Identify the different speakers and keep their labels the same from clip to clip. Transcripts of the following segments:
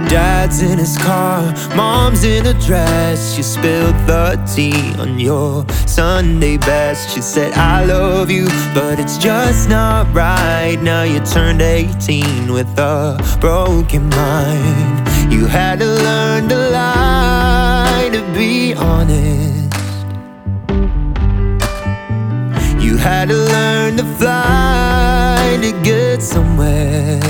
Speaker 1: Dad's in his car, mom's in a dress. She spilled the tea on your Sunday best. She said, I love you, but it's just not right. Now you turned 18 with a broken mind. You had to learn to lie, to be honest. You had to learn to fly, to get somewhere.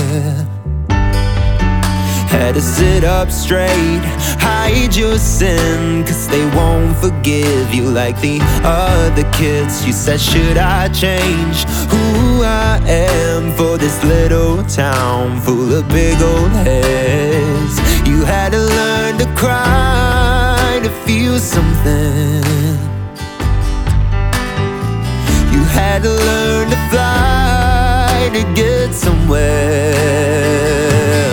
Speaker 1: Had to sit up straight, hide your sin, 'cause they won't forgive you like the other kids. You said, should I change who I am for this little town full of big old heads? You had to learn to cry, to feel something. You had to learn to fly, to get somewhere.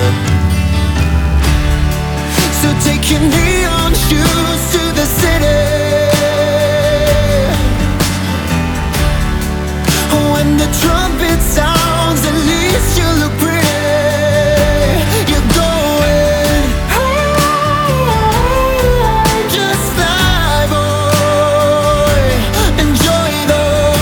Speaker 1: So take your neon shoes to the city. When the trumpet sounds, at least you look pretty. You're going high, just fly, boy. Enjoy the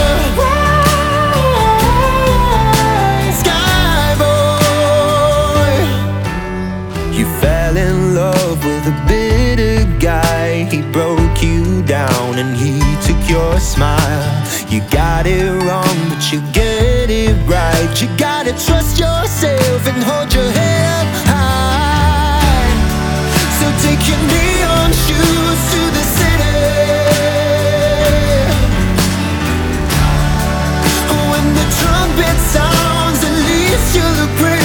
Speaker 1: ride, sky, boy. You fell in love with a bitter guy. He broke you down and he took your smile. You got it wrong, but you get it right. You gotta trust yourself and hold your head high. So take your neon shoes to the city. When the trumpet sounds, at least you look pretty.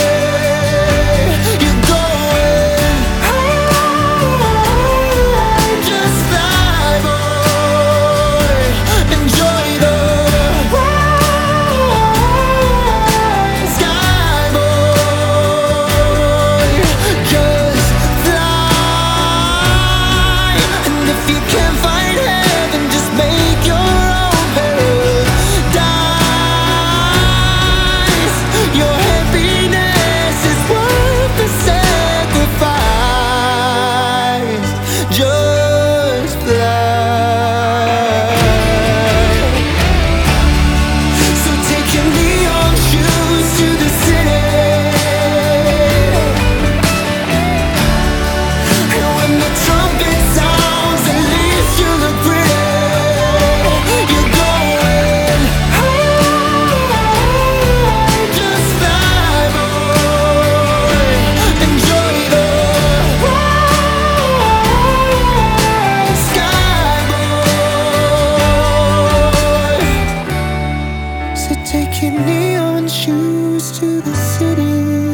Speaker 1: Take your neon shoes to the city.